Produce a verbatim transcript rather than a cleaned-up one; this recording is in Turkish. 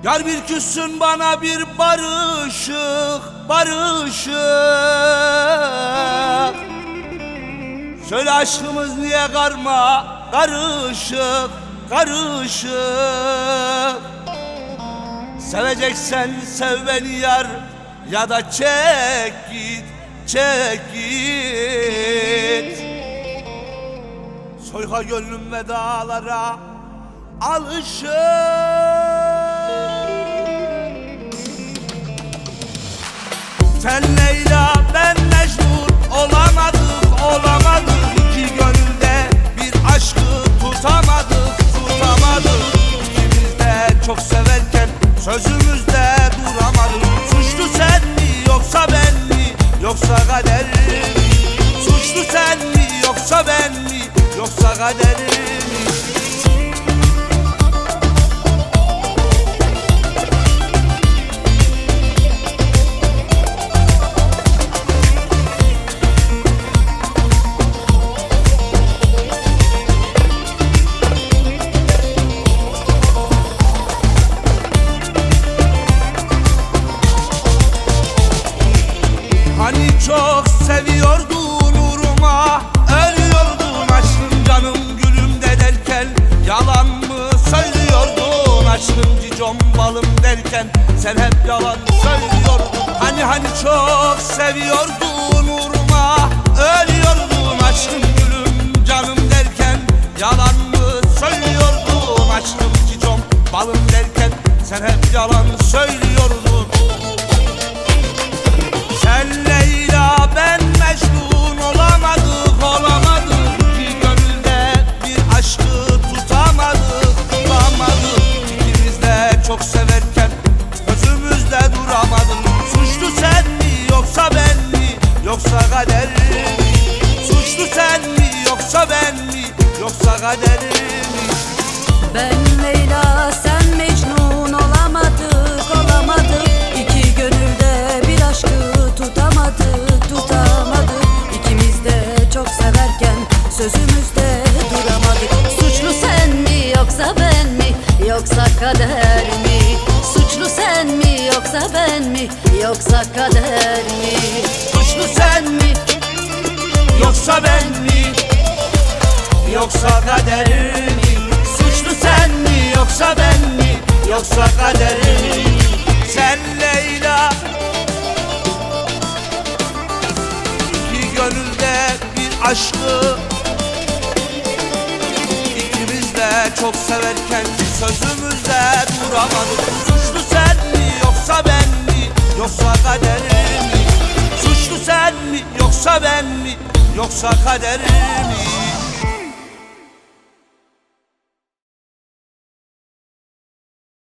Yar bir küssün bana bir barışık, barışık. Söyle aşkımız niye karma, karışık, karışık. Seveceksen sev beni yar, ya da çek git, çek git. Soyka gönlüm vedalara alışır. Sen Leyla, ben Mecnun, olamadık, olamadık. İki gönülde bir aşkı tutamadık, tutamadık. İkimiz de çok severken sözümüzde duramadık. Suçlu sen mi yoksa ben mi, yoksa kader mi? Suçlu sen mi yoksa ben mi, yoksa kader mi? Hani çok seviyordun uğruma, ölüyordun aşkım canım gülüm de derken, yalan mı söylüyordun aşkım cicom balım derken, sen hep yalan söylüyordun. Hani hani çok seviyordun uğruma, ölüyordun aşkım gülüm canım derken, yalan mı söylüyordun aşkım cicom balım derken, sen hep yalan söylüyordun. Sen Leyla, ben Mecnun, olamadık, olamadık. İki gönülde bir aşkı tutamadık, tutamadık. İkimiz de çok severken gözümüzde duramadık. Suçlu sen mi yoksa ben mi, yoksa kader mi? Suçlu sen mi yoksa ben mi, yoksa kader mi? Ben Leyla, sen Mecnun, olamadık, olamadık. İki gönülde bir aşkı tutamadık, tutamadık. İkimiz de çok severken sözümüzde duramadık. Suçlu sen mi yoksa ben mi, yoksa kader mi? Suçlu sen mi yoksa ben mi, yoksa kader mi? Suçlu sen mi yoksa ben mi, yoksa kader mi? Suçlu sen mi yoksa ben mi, yoksa kader mi? Sen Leyla, iki gönülde bir aşkı, ikimiz de çok severken sözümüzde duramadık. Suçlu sen mi yoksa ben mi, yoksa kader mi? Suçlu sen mi yoksa ben mi, yoksa kader mi?